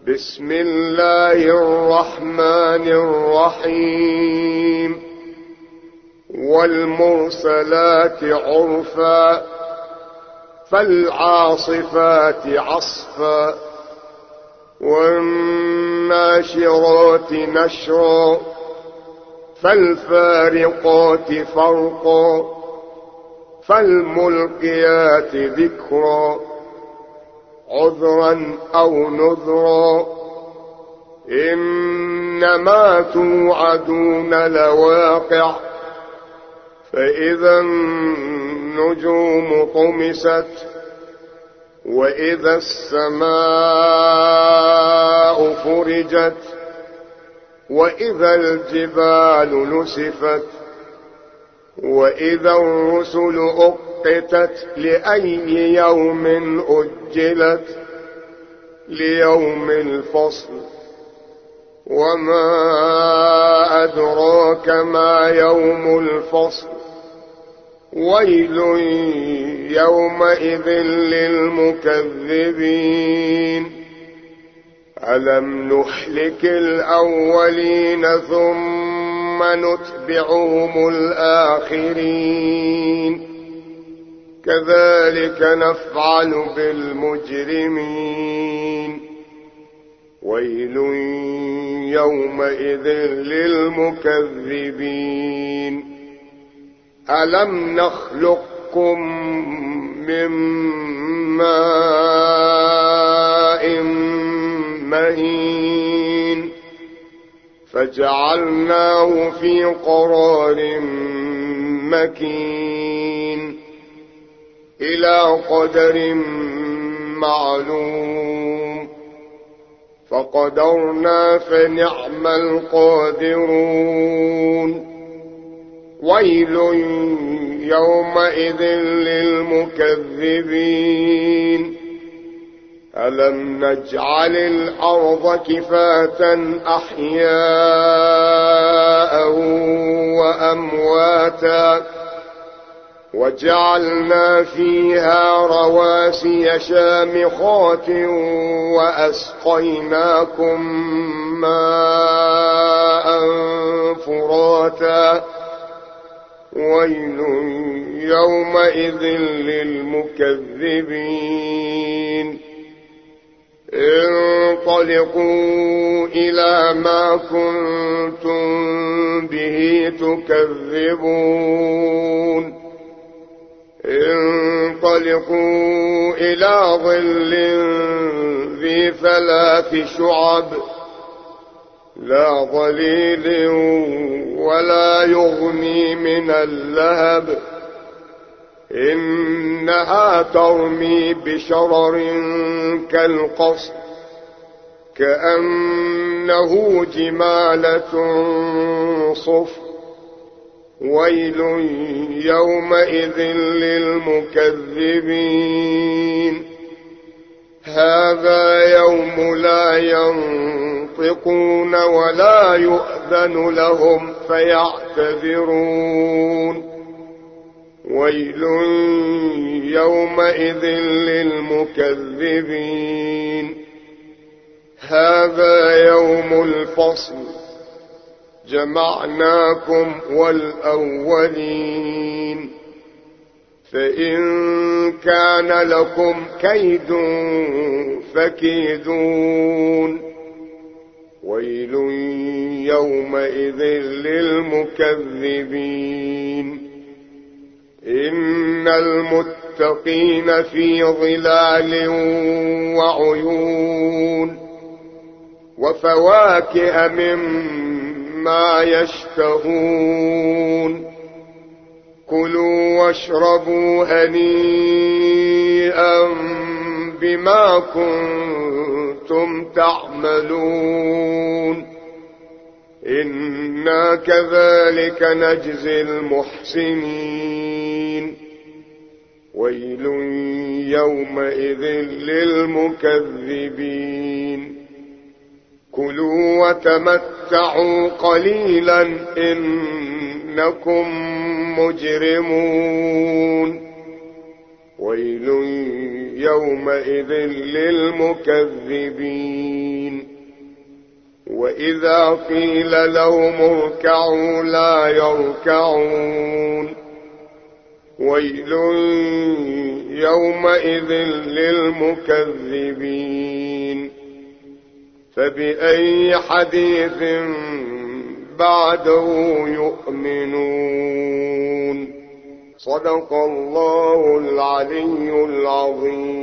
بسم الله الرحمن الرحيم. والمرسلات عرفا فالعاصفات عصفا والناشرات نشرا فالفارقات فرقا فالملقيات ذكرا عذرا أو نذرا إنما توعدون لواقع فإذا النجوم طمست وإذا السماء فرجت وإذا الجبال نسفت وإذا الرسل أقتت لأي يوم أجلت ليوم الفصل وما أدراك ما يوم الفصل ويل يومئذ للمكذبين ألم نهلك الأولين ثم نتبعهم الآخرين كذلك نفعل بالمجرمين ويل يومئذ للمكذبين ألم نخلقكم من ماء مهين فجعلناه في قرار مكين إلى قدر معلوم فقدرنا فنعم القادرون ويل يومئذ للمكذبين ألم نجعل الأرض كفاة أحياء وأمواتا وجعلنا فيها رواسي شامخات وأسقيناكم ماء فراتا ويل يومئذ للمكذبين انطلقوا إلى ما كنتم به تكذبون انطلقوا إلى ظل ذي 3 شعب لا ظليل ولا يغني من اللهب إنها ترمي بشرر كالقصر كأنه جمالة صفر ويل يومئذ للمكذبين هذا يوم لا ينطقون ولا يؤذن لهم فيعتذرون ويل يومئذ للمكذبين هذا يوم الفصل جمعناكم والأولين فإن كان لكم كيد فكيدون ويل يومئذ للمكذبين إن المتقين في ظلال وعيون وفواكه مما يشتهون كلوا واشربوا هنيئا بما كنتم تعملون إنا كذلك نجزي المحسنين ويل يومئذ للمكذبين كلوا وتمتعوا قليلا إنكم مجرمون ويل يومئذ للمكذبين وإذا قيل لهم اركعوا لا يركعون ويل يومئذ للمكذبين فبأي حديث بعده يؤمنون صدق الله العلي العظيم.